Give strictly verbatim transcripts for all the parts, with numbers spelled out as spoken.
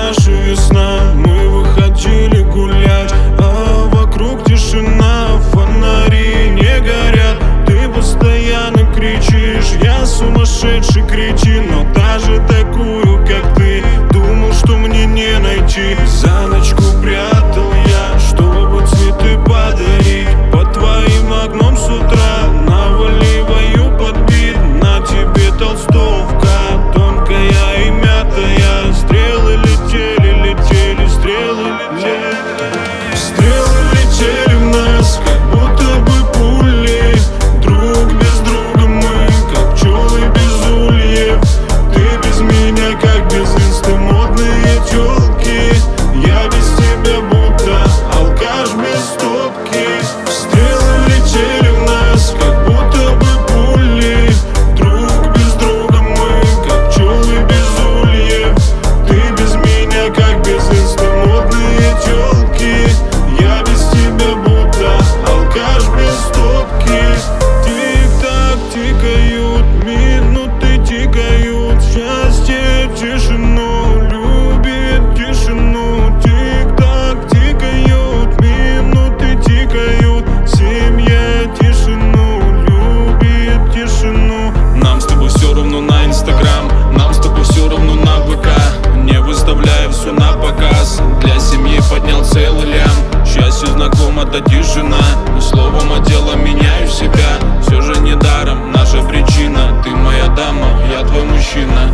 наша весна. Мы выходили гулять, а вокруг тишина, фонари не горят. Ты постоянно кричишь, я сумасшедший кретин. Но даже такую, как ты, думал, что мне не найти. За ночку прятал я, чтобы цветы подарить. Под твоим окном с утра наваливаю подбит. На тебе толстовка, тонкая и мятая. Стрелы летели, летели, стрелы летели. Стрелы летели в нас, как будто бы пули. Друг без друга мы, как пчелы без ульев. Ты без меня, как без инсты модные тёлки. Я без тебя будто алкаш без стопки. Стрелы летели в нас, как будто бы пули. Друг без друга мы, как пчелы без ульев. Ты без меня, как без инсты модные тёлки. Я без тебя будто алкаш без стопки. Тик-так тикают, минуты тикают. Счастье тишину любит, тишину. Тик-так тикают, минуты тикают. Семья тишину любит, тишину. Нам с тобой все равно на Инстаграм, нам с тобой все равно на ВК. Не выставляя все на показ, для семьи поднял целый лям. Счастье знакомо, да тишина, но словом а делом меняю себя. Все же не даром наша причина. Ты моя дама, я твой мужчина.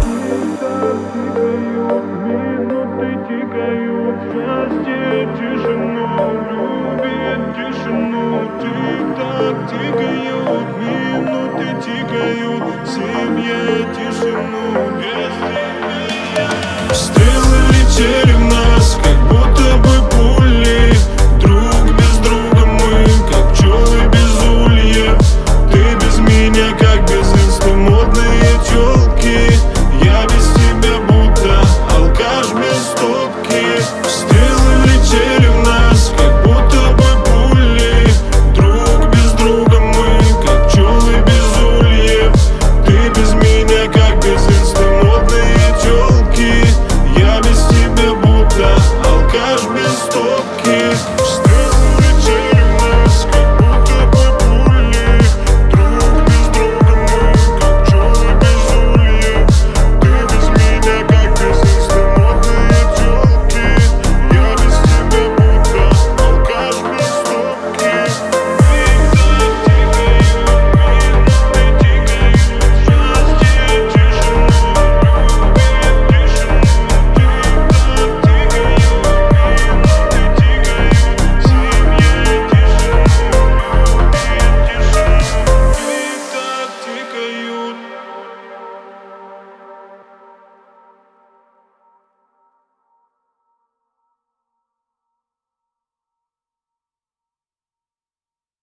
Минуты тикают, счастье тишину любит, тишину. Тик-так тикают, минуты тикают. Семья тишину